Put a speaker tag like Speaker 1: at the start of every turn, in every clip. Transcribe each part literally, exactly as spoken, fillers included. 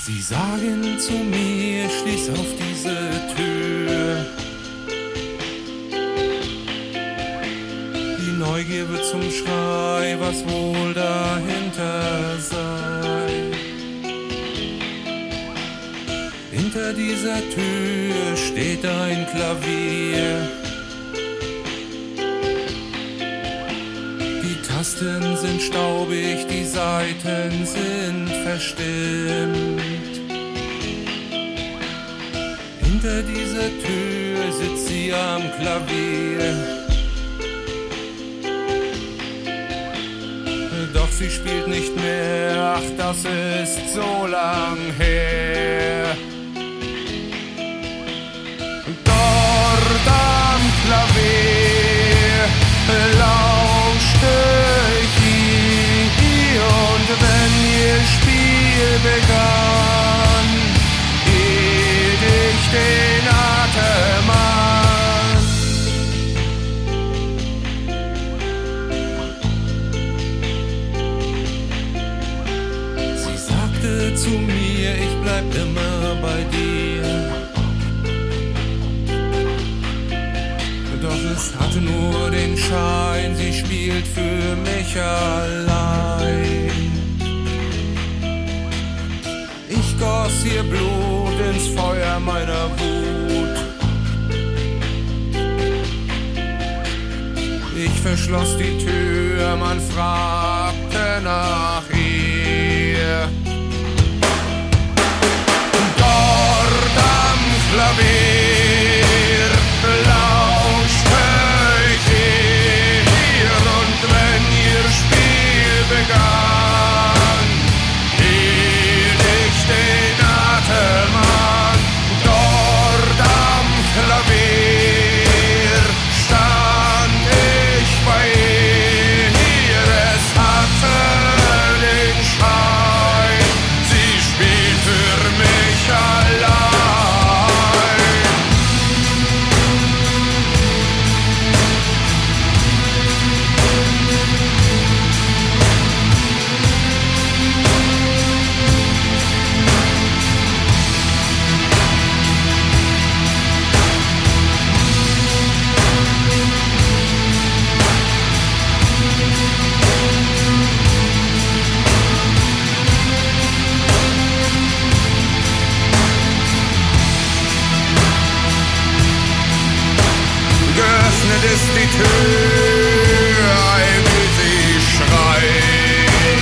Speaker 1: Sie sagen zu mir, schließ auf diese Tür. Die Neugier wird zum Schrei, was wohl dahinter sei. Hinter dieser Tür steht ein Klavier. Die Tasten sind staubig, die Saiten sind verstimmt. Hinter dieser Tür sitzt sie am Klavier. Doch sie spielt nicht mehr, ach, das ist so lang her. Dort am Klavier lauschte ich ihr, und wenn ihr Spiel begann, hielt ich den Atem an. Sie sagte zu mir, ich bleib immer bei dir. Doch es hatte nur den Schein, sie spielt für mich allein. Ich goss ihr Blut ins Feuer meiner Wut. Ich verschloss die Tür, man fragte nach ihr. Dort am Klavier lauschte ich ihr, und wenn ihr Spiel begann, hielt ich den Atem an. Dort am Klavier stand ich bei ihr, es hatte den Schein, sie spielt für mich allein. Geöffnet ist die Tür, ei, wie sie schreit.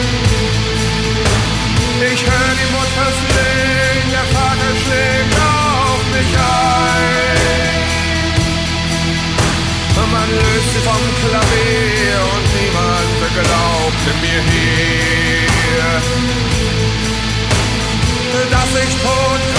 Speaker 1: Ich hör die Mutter flehen, der Vater schlägt auf mich ein. Man löst sie vom Klavier und niemand glaubte mir hier, dass ich tot